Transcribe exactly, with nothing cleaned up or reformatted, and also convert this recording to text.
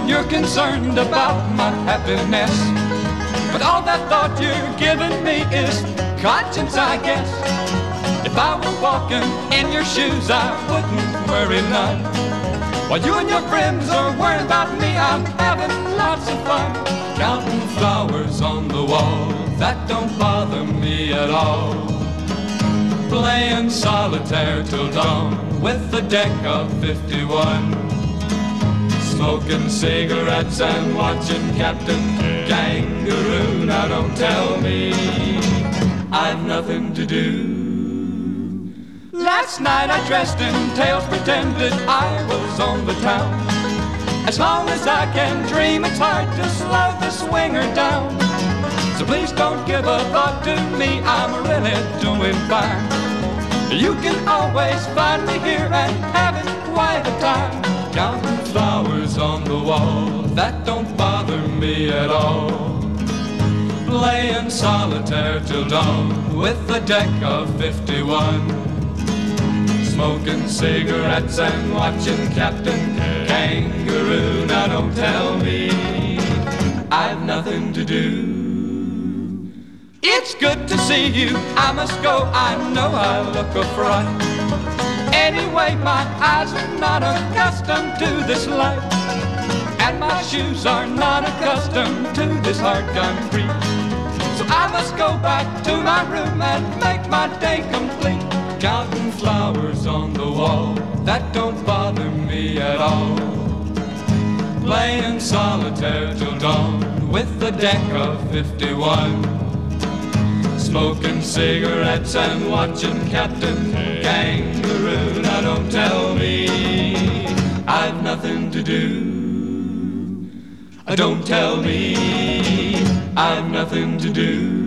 you're concerned about my happiness. But all that thought you're giving me is conscience, I guess. If I were walking in your shoes, I wouldn't worry none. While you and your friends are worrying about me, I'm having lots of fun. Counting flowers on the wall, that don't bother me at all. Playing solitaire till dawn with a deck of fifty-one. Smoking cigarettes and watching Captain Kangaroo. Now don't tell me I've nothing to do. Last night I dressed in tails, pretended I was on the town. As long as I can dream, it's hard to slow the swinger down. So please don't give a thought to me, I'm really doing fine. You can always find me here and having quite a time. Counting flowers on the wall, that don't bother me at all. Playing solitaire till dawn with a deck of fifty-one. Smoking cigarettes and watching Captain Kangaroo. Now don't tell me I've nothing to do. It's good to see you, I must go, I know I look a fright. Anyway, my eyes are not accustomed to this light, and my shoes are not accustomed to this hard concrete. So I must go back to my room and make my day complete. Counting flowers on the wall, that don't bother me at all. Playing solitaire till dawn with a deck of fifty-one. Smoking cigarettes and watching Captain Kangaroo. Now don't tell me I've nothing to do. Don't tell me I've nothing to do.